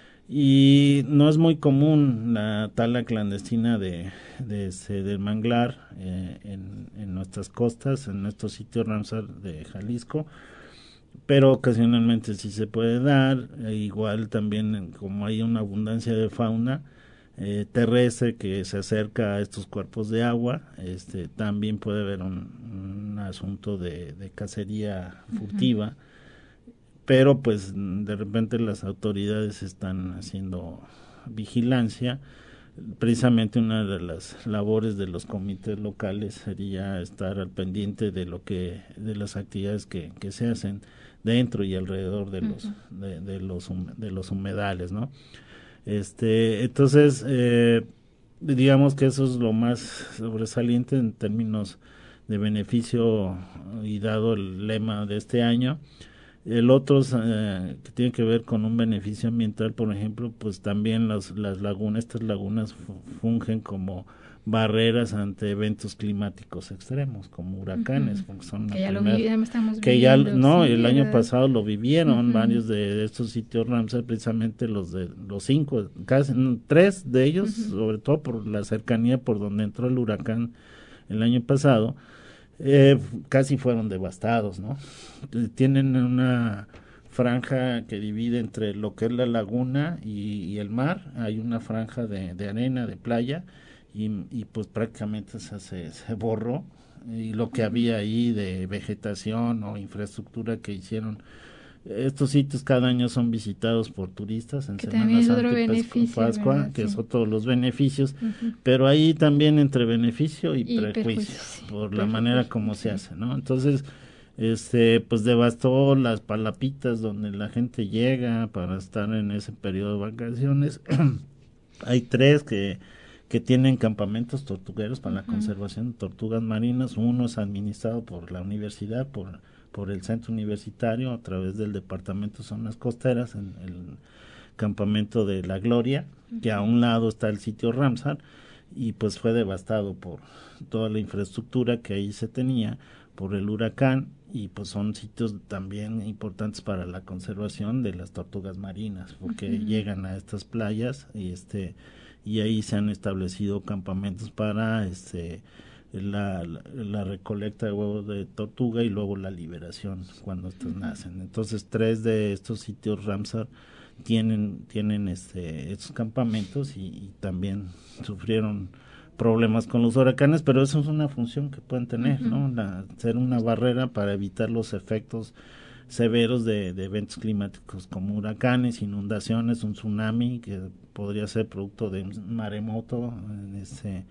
Y no es muy común la tala clandestina de, de ese, del manglar eh, en, en nuestras costas, en nuestros sitios Ramsar de Jalisco, pero ocasionalmente sí se puede dar. E igual también, como hay una abundancia de fauna eh, terrestre que se acerca a estos cuerpos de agua, este también puede haber un, un asunto de, de cacería furtiva. Uh-huh. Pero pues de repente las autoridades están haciendo vigilancia. Precisamente una de las labores de los comités locales sería estar al pendiente de lo que de las actividades que, que se hacen dentro y alrededor de los uh-huh. de, de los de los humedales, ¿no? Este, entonces eh, digamos que eso es lo más sobresaliente en términos de beneficio, y dado el lema de este año. El otro eh, que tiene que ver con un beneficio ambiental, por ejemplo, pues también los, las lagunas, estas lagunas fungen como barreras ante eventos climáticos extremos, como huracanes, uh-huh. son que ya lo vi, ya estamos que ya no, sí, el ¿verdad? Año pasado lo vivieron uh-huh. varios de, de estos sitios Ramsar, precisamente los de los cinco, casi tres de ellos, uh-huh. sobre todo por la cercanía por donde entró el huracán el año pasado. Eh, casi fueron devastados, ¿no? Tienen una franja que divide entre lo que es la laguna y, y el mar. Hay una franja de, de arena, de playa, y, y pues prácticamente se, se, se borró, y lo que había ahí de vegetación o infraestructura que hicieron. Estos sitios cada año son visitados por turistas en Semana Santa y Pascua, ¿verdad? Que sí. son todos los beneficios, uh-huh. pero ahí también entre beneficio y, y prejuicio, prejuicio sí, por prejuicio, la manera como sí. se hace, ¿no? Entonces, este, pues devastó las palapitas donde la gente llega para estar en ese periodo de vacaciones. Hay tres que que tienen campamentos tortugueros para uh-huh. la conservación de tortugas marinas. Uno es administrado por la universidad, por por el centro universitario, a través del departamento de zonas costeras, en el campamento de La Gloria, uh-huh. que a un lado está el sitio Ramsar, y pues fue devastado por toda la infraestructura que ahí se tenía por el huracán, y pues son sitios también importantes para la conservación de las tortugas marinas, porque uh-huh. llegan a estas playas y este y ahí se han establecido campamentos para este La, la, la recolecta de huevos de tortuga y luego la liberación cuando estos uh-huh. nacen. Entonces tres de estos sitios Ramsar tienen tienen este estos campamentos y, y también sufrieron problemas con los huracanes, pero eso es una función que pueden tener, uh-huh. ¿no? La, ser una barrera para evitar los efectos severos de, de eventos climáticos como huracanes, inundaciones, un tsunami que podría ser producto de un maremoto en ese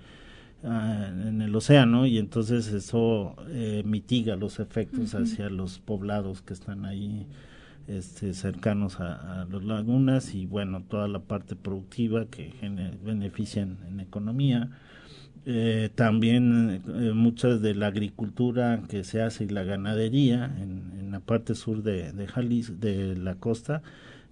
Uh, en el océano, y entonces eso eh, mitiga los efectos uh-huh. hacia los poblados que están ahí este, cercanos a, a las lagunas, y bueno, toda la parte productiva que gener, beneficia en, en economía. Eh, también eh, muchas de la agricultura que se hace y la ganadería en, en la parte sur de, de Jalisco, de la costa,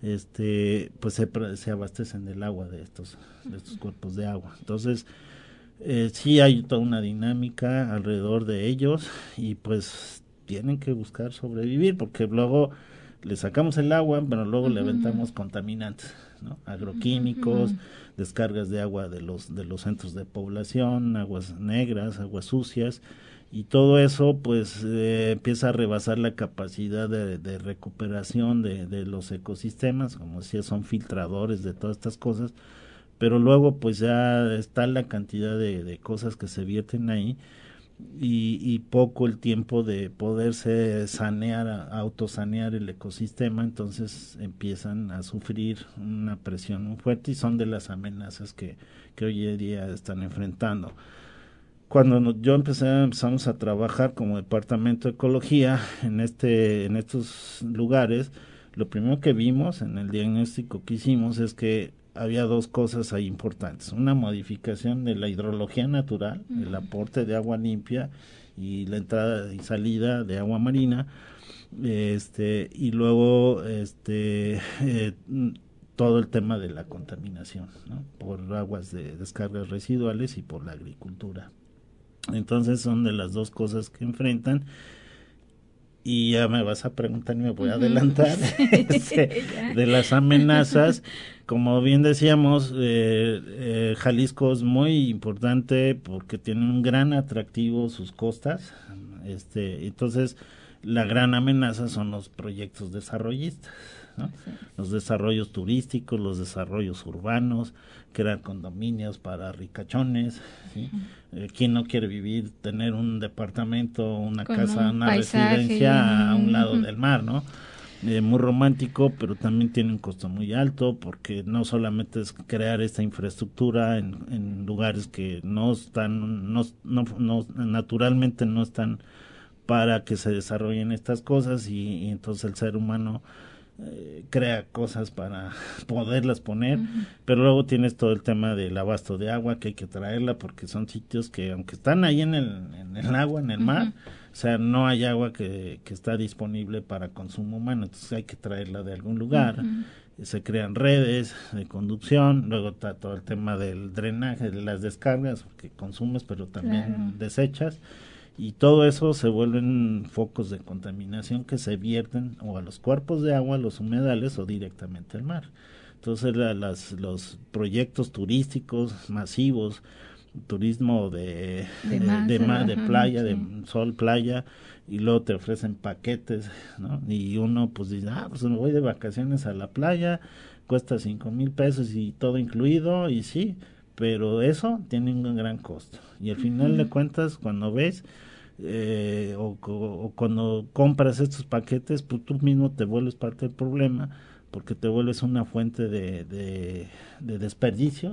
este pues se, se abastecen del agua de estos, de estos cuerpos de agua. Entonces Eh, sí hay toda una dinámica alrededor de ellos, y pues tienen que buscar sobrevivir, porque luego le sacamos el agua, pero luego uh-huh. le aventamos contaminantes, ¿no? Agroquímicos, uh-huh. descargas de agua de los de los centros de población, aguas negras, aguas sucias, y todo eso pues eh, empieza a rebasar la capacidad de, de recuperación de, de los ecosistemas. Como decía, son filtradores de todas estas cosas, pero luego pues ya está la cantidad de, de cosas que se vierten ahí, y, y poco el tiempo de poderse sanear, autosanear el ecosistema. Entonces empiezan a sufrir una presión muy fuerte, y son de las amenazas que, que hoy en día están enfrentando. Cuando yo empecé, empezamos a trabajar como departamento de ecología en este en estos lugares, lo primero que vimos en el diagnóstico que hicimos es que había dos cosas ahí importantes, una modificación de la hidrología natural, uh-huh. el aporte de agua limpia y la entrada y salida de agua marina, este y luego este eh, todo el tema de la contaminación, ¿no? Por aguas de descargas residuales y por la agricultura. Entonces son de las dos cosas que enfrentan. Y ya me vas a preguntar y me voy a adelantar este, de las amenazas. Como bien decíamos, eh, eh, Jalisco es muy importante porque tiene un gran atractivo sus costas. Este, entonces, la gran amenaza son los proyectos desarrollistas, ¿no? Sí. Los desarrollos turísticos, los desarrollos urbanos, crear condominios para ricachones, ¿sí? Uh-huh. Eh, ¿Quién no quiere vivir, tener un departamento, una Con casa, un una paisaje, residencia a un lado uh-huh. del mar, ¿no? Eh, muy romántico, pero también tiene un costo muy alto porque no solamente es crear esta infraestructura en, en lugares que no están, no, no, no naturalmente no están para que se desarrollen estas cosas y, y entonces el ser humano Eh, crea cosas para poderlas poner, uh-huh. pero luego tienes todo el tema del abasto de agua que hay que traerla porque son sitios que aunque están ahí en el, en el agua, en el uh-huh. mar, o sea, no hay agua que, que está disponible para consumo humano, entonces hay que traerla de algún lugar, uh-huh. se crean redes de conducción, luego está todo el tema del drenaje, de las descargas que consumes pero también claro. desechas. Y todo eso se vuelven focos de contaminación que se vierten o a los cuerpos de agua, a los humedales o directamente al mar. Entonces la, las, los proyectos turísticos masivos, turismo de, de, masa, de, de, de ajá, playa, sí. de sol, playa, y luego te ofrecen paquetes, ¿no? Y uno pues dice, ah, pues me voy de vacaciones a la playa, cuesta cinco mil pesos y todo incluido, y sí, pero eso tiene un gran costo. Y al final uh-huh. de cuentas, cuando ves, Eh, o, o cuando compras estos paquetes, pues tú mismo te vuelves parte del problema porque te vuelves una fuente de, de, de desperdicios.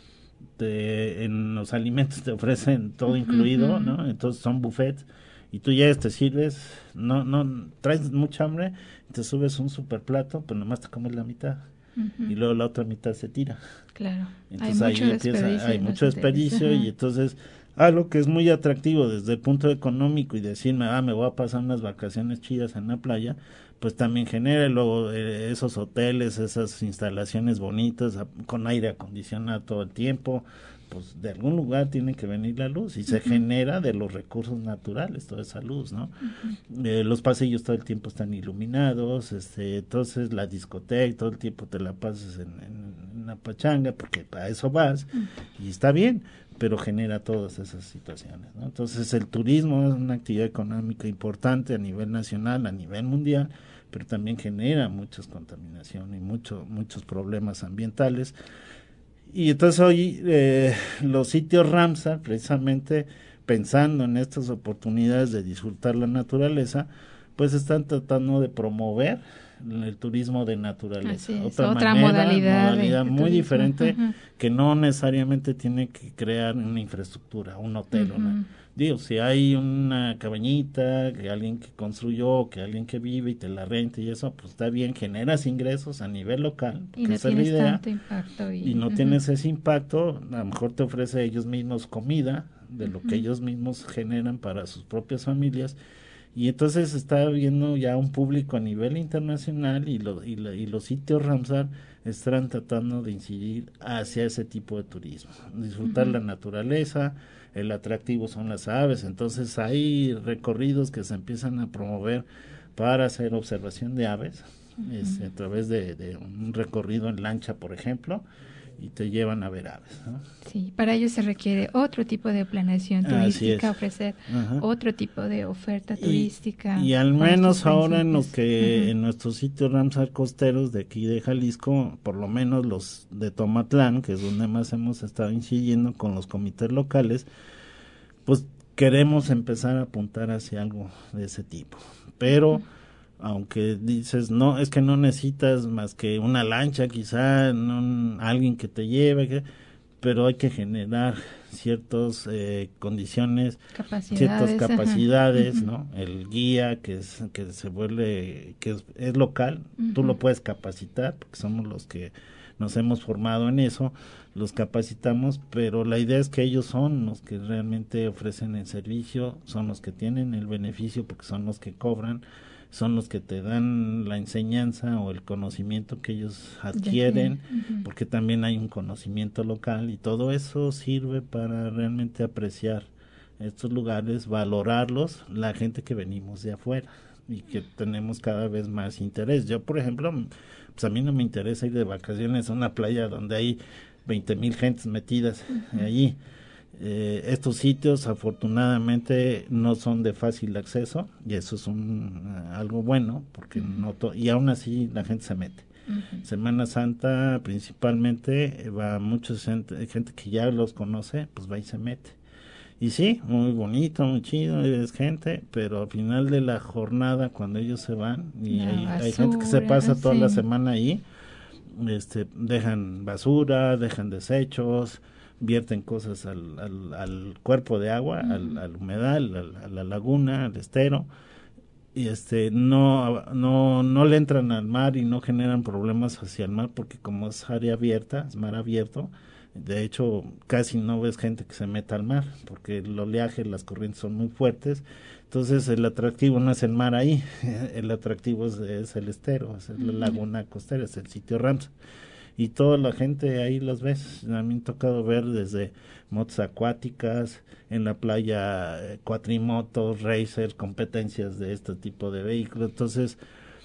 Te, en los alimentos te ofrecen todo incluido, uh-huh. ¿no? Entonces son buffets y tú ya te sirves, no, no traes mucha hambre, te subes un super plato, pero nomás te comes la mitad. Uh-huh. Y luego la otra mitad se tira. Claro. Entonces hay ahí mucho empieza, desperdicio hay mucho desperdicio uh-huh. y entonces algo que es muy atractivo desde el punto económico y decirme, ah, me voy a pasar unas vacaciones chidas en la playa, pues también genera luego eh, esos hoteles, esas instalaciones bonitas a, con aire acondicionado todo el tiempo, pues de algún lugar tiene que venir la luz y uh-huh. se genera de los recursos naturales toda esa luz, ¿no? Uh-huh. Eh, los pasillos todo el tiempo están iluminados, este, entonces la discoteca todo el tiempo te la pasas en, en una pachanga porque para eso vas uh-huh. y está bien, pero genera todas esas situaciones, ¿no? Entonces el turismo es una actividad económica importante a nivel nacional, a nivel mundial, pero también genera muchas contaminaciones y mucho, muchos problemas ambientales. Y entonces hoy eh, los sitios Ramsar, precisamente pensando en estas oportunidades de disfrutar la naturaleza, pues están tratando de promover el turismo de naturaleza. Es, otra otra manera, modalidad, modalidad de, de muy turismo. diferente Uh-huh. que no necesariamente tiene que crear una infraestructura, un hotel. Uh-huh. Una, digo, si hay una cabañita que alguien que construyó, que alguien que vive y te la renta y eso, pues está bien, generas ingresos a nivel local. Y no esa tienes es la idea, tanto impacto. Y, y no uh-huh. tienes ese impacto, a lo mejor te ofrece ellos mismos comida de lo uh-huh. que ellos mismos generan para sus propias familias. Y entonces está viendo ya un público a nivel internacional y, lo, y, la, y los sitios Ramsar están tratando de incidir hacia ese tipo de turismo, disfrutar uh-huh. la naturaleza, el atractivo son las aves, entonces hay recorridos que se empiezan a promover para hacer observación de aves, uh-huh. es, a través de, de un recorrido en lancha, por ejemplo, y te llevan a ver aves, ¿no? Sí, para ello se requiere otro tipo de planeación turística, ofrecer Ajá. otro tipo de oferta turística. Y, y al menos ahora en los que uh-huh. en nuestros sitios Ramsar costeros de aquí de Jalisco, por lo menos los de Tomatlán, que es donde más hemos estado incidiendo con los comités locales, pues queremos empezar a apuntar hacia algo de ese tipo. Pero uh-huh. aunque dices, no, es que no necesitas más que una lancha, quizá, no, alguien que te lleve, que, pero hay que generar ciertas eh, condiciones, capacidades, ciertas capacidades, ajá. ¿no? El guía que es que se vuelve, que es, es local, uh-huh. Tú lo puedes capacitar, porque somos los que nos hemos formado en eso, los capacitamos, pero la idea es que ellos son los que realmente ofrecen el servicio, son los que tienen el beneficio, porque son los que cobran, son los que te dan la enseñanza o el conocimiento que ellos adquieren, uh-huh. Porque también hay un conocimiento local y todo eso sirve para realmente apreciar estos lugares, valorarlos, la gente que venimos de afuera y que tenemos cada vez más interés. Yo, por ejemplo, pues a mí no me interesa ir de vacaciones a una playa donde hay veinte mil gentes metidas uh-huh. Allí. Eh, estos sitios afortunadamente no son de fácil acceso y eso es un uh, algo bueno porque uh-huh. no to- y aún así la gente se mete. Uh-huh. Semana Santa principalmente va mucha gente, gente que ya los conoce, pues va y se mete. Y sí, muy bonito, muy chido, es gente, pero al final de la jornada cuando ellos se van y no, hay, basura, hay gente que se pasa toda sí. la semana ahí, este, dejan basura, dejan desechos, vierten cosas al, al, al cuerpo de agua, uh-huh. al, al humedal, al, a la laguna, al estero, y este no no no le entran al mar y no generan problemas hacia el mar porque como es área abierta, es mar abierto, de hecho casi no ves gente que se meta al mar porque el oleaje, las corrientes son muy fuertes, entonces el atractivo no es el mar ahí, el atractivo es, es el estero, es la laguna costera, es el sitio Ramsar. Y toda la gente ahí los ves, a mí me ha tocado ver desde motos acuáticas, en la playa eh, cuatrimotos, racers, competencias de este tipo de vehículos, entonces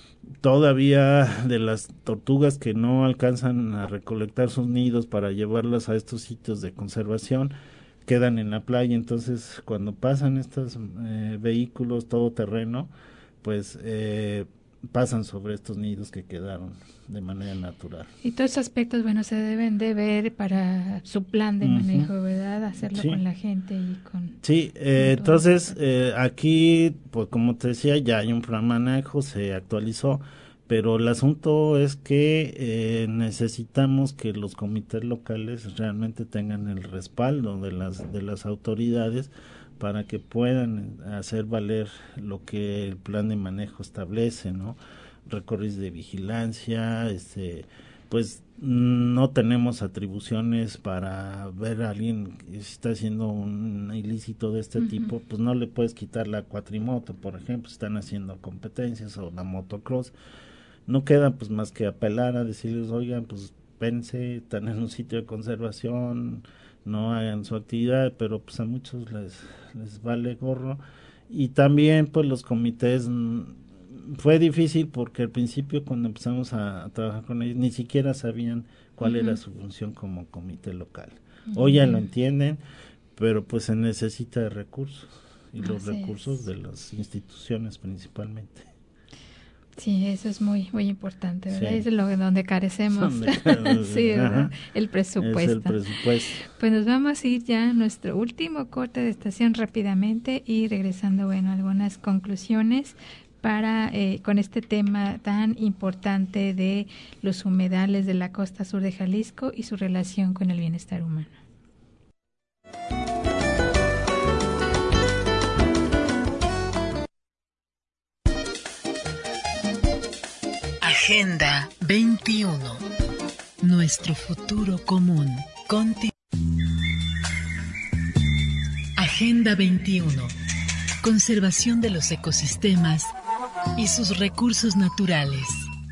todavía de las tortugas que no alcanzan a recolectar sus nidos para llevarlas a estos sitios de conservación, quedan en la playa, entonces cuando pasan estos eh, vehículos todoterreno, pues eh, pasan sobre estos nidos que quedaron de manera natural. Y todos esos aspectos, bueno, se deben de ver para su plan de manejo, uh-huh. ¿verdad? Hacerlo sí. con la gente y con... Sí, eh, con entonces eh, aquí, pues como te decía, ya hay un plan de manejo, se actualizó, pero el asunto es que eh, necesitamos que los comités locales realmente tengan el respaldo de las de las autoridades para que puedan hacer valer lo que el plan de manejo establece, ¿no? Recorridos de vigilancia, este, pues no tenemos atribuciones para ver a alguien que está haciendo un ilícito de este uh-huh. tipo, pues no le puedes quitar la cuatrimoto, por ejemplo, están haciendo competencias o la motocross, no queda pues más que apelar a decirles, oigan, pues pense, están en un sitio de conservación, no hagan su actividad, pero pues a muchos les les vale gorro. Y también pues los comités mmm, fue difícil porque al principio cuando empezamos a, a trabajar con ellos ni siquiera sabían cuál uh-huh. era su función como comité local. Uh-huh. Hoy ya lo entienden, pero pues se necesita de recursos y los Así recursos es. de las instituciones principalmente. Sí, eso es muy muy importante, ¿verdad? Sí. Es lo donde carecemos. Donde, sí, el presupuesto. Es el presupuesto. Pues nos vamos a ir ya a nuestro último corte de estación rápidamente y regresando, bueno, algunas conclusiones para eh, con este tema tan importante de los humedales de la costa sur de Jalisco y su relación con el bienestar humano. Agenda veintiuno. Nuestro futuro común. Conti- Agenda veintiuno. Conservación de los ecosistemas y sus recursos naturales.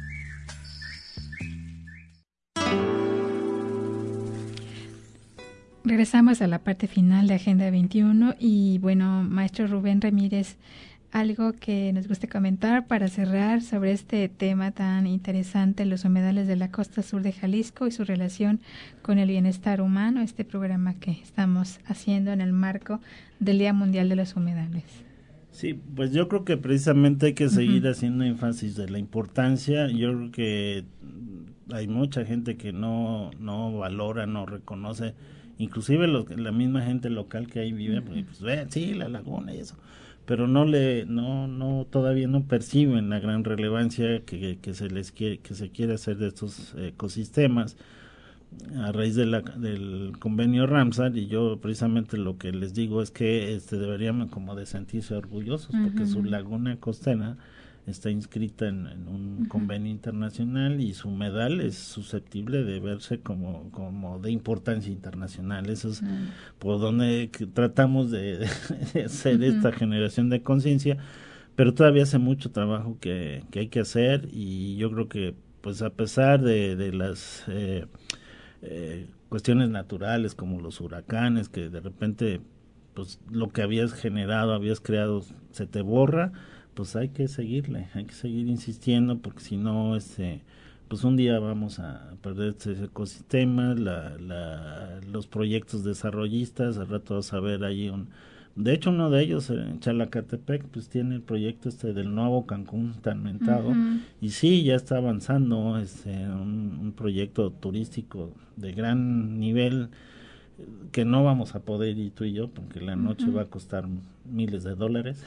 Regresamos a la parte final de Agenda veintiuno y bueno, maestro Rubén Ramírez, algo que nos guste comentar para cerrar sobre este tema tan interesante, los humedales de la costa sur de Jalisco y su relación con el bienestar humano, este programa que estamos haciendo en el marco del Día Mundial de los Humedales. Sí, pues yo creo que precisamente hay que seguir uh-huh. haciendo énfasis de la importancia. Yo creo que hay mucha gente que no no valora, no reconoce, inclusive los, la misma gente local que ahí vive, uh-huh. pues, pues ve, sí, la laguna y eso, pero no le no no todavía no perciben la gran relevancia que, que se les quiere que se quiere hacer de estos ecosistemas. a raíz de la, del convenio Ramsar, y yo precisamente lo que les digo es que este deberían como de sentirse orgullosos, uh-huh. porque su laguna costera está inscrita en, en un uh-huh. convenio internacional y su humedal es susceptible de verse como, como de importancia internacional. Eso es uh-huh. por donde tratamos de, de hacer uh-huh. esta generación de conciencia, pero todavía hace mucho trabajo que, que hay que hacer, y yo creo que pues a pesar de, de las eh, eh, cuestiones naturales como los huracanes, que de repente pues lo que habías generado, habías creado, se te borra, pues hay que seguirle, hay que seguir insistiendo, porque si no, este, pues un día vamos a perder este ecosistema, la, la, los proyectos desarrollistas. Al rato vas a ver ahí un, de hecho uno de ellos en Chalacatepec, pues tiene el proyecto este del nuevo Cancún tan mentado, uh-huh. y sí, ya está avanzando, este, un, un proyecto turístico de gran nivel, que no vamos a poder ir tú y yo, porque la noche uh-huh. va a costar miles de dólares.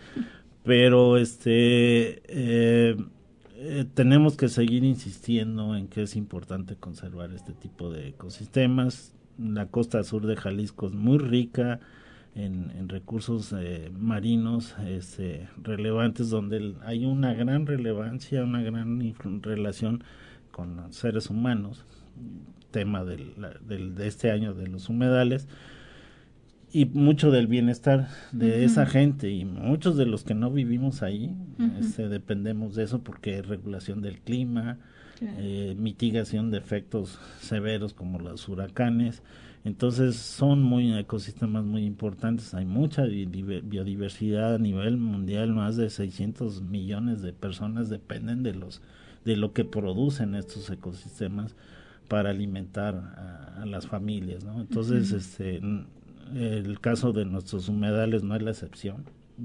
Pero este eh, eh, tenemos que seguir insistiendo en que es importante conservar este tipo de ecosistemas. La costa sur de Jalisco es muy rica en, en recursos eh, marinos este, relevantes, donde el, hay una gran relevancia, una gran influ- relación con los seres humanos, tema del, del, de este año de los humedales, y mucho del bienestar de uh-huh. esa gente, y muchos de los que no vivimos ahí uh-huh. este, dependemos de eso, porque es regulación del clima, claro. eh, mitigación de efectos severos como los huracanes. Entonces son muy ecosistemas muy importantes, hay mucha biodiversidad a nivel mundial, más de seiscientos millones de personas dependen de los de lo que producen estos ecosistemas para alimentar a, a las familias, ¿no? Entonces, uh-huh. este el caso de nuestros humedales no es la excepción.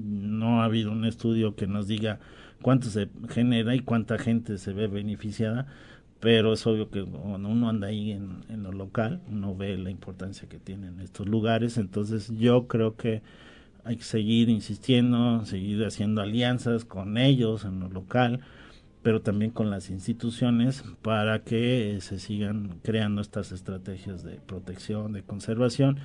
No ha habido un estudio que nos diga cuánto se genera y cuánta gente se ve beneficiada, pero es obvio que cuando uno anda ahí en, en lo local, uno ve la importancia que tienen estos lugares. Entonces yo creo que hay que seguir insistiendo, seguir haciendo alianzas con ellos en lo local, pero también con las instituciones, para que eh, se sigan creando estas estrategias de protección, de conservación.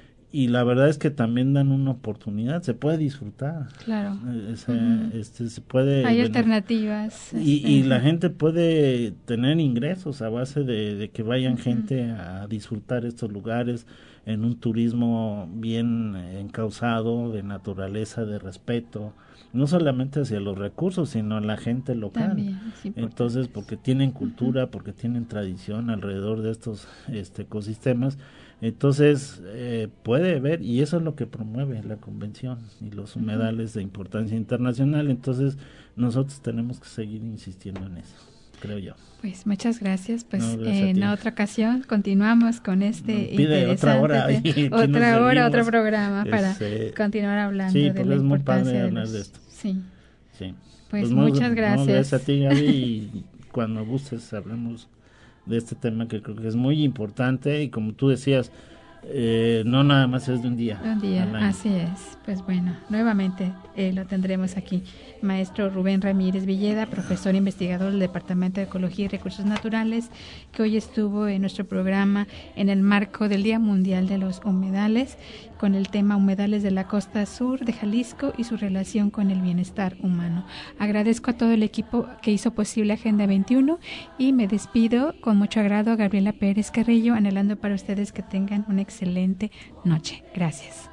Y la verdad es que también dan una oportunidad, se puede disfrutar. Claro. Ese, uh-huh. este, se puede, Hay bueno, alternativas. Y, este. y la gente puede tener ingresos a base de, de que vayan uh-huh. gente a disfrutar estos lugares en un turismo bien encauzado, de naturaleza, de respeto, no solamente hacia los recursos, sino a la gente local. También, entonces, porque tienen cultura, uh-huh. porque tienen tradición alrededor de estos este, ecosistemas. Entonces eh, puede ver, y eso es lo que promueve la convención y los humedales uh-huh. de importancia internacional. Entonces nosotros tenemos que seguir insistiendo en eso, creo yo. Pues muchas gracias. Pues no, gracias eh, en otra ocasión continuamos con este Pide interesante otra hora, y, otra hora, otro programa es, para eh, continuar hablando sí, de la es muy importancia padre de, hablar los... de esto. Sí. Sí. Pues, pues muchas no, gracias. No, gracias a ti, Gaby, y cuando gustes hablemos de este tema que creo que es muy importante, y como tú decías, eh, no nada más es de un día. De un día, así es. Pues bueno, nuevamente eh, lo tendremos aquí. Maestro Rubén Ramírez Villeda, profesor investigador del Departamento de Ecología y Recursos Naturales, que hoy estuvo en nuestro programa en el marco del Día Mundial de los Humedales, con el tema Humedales de la Costa Sur de Jalisco y su relación con el bienestar humano. Agradezco a todo el equipo que hizo posible Agenda veintiuno y me despido con mucho agrado a Gabriela Pérez Carrillo, anhelando para ustedes que tengan una excelente noche. Gracias.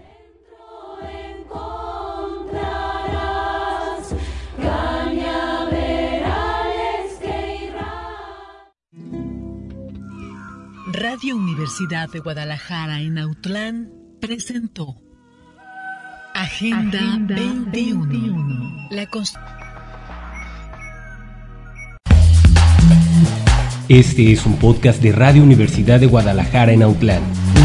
Radio Universidad de Guadalajara en Autlán presentó Agenda, Agenda veintiuno. veintiuno. La const- Este es un podcast de Radio Universidad de Guadalajara en Autlán.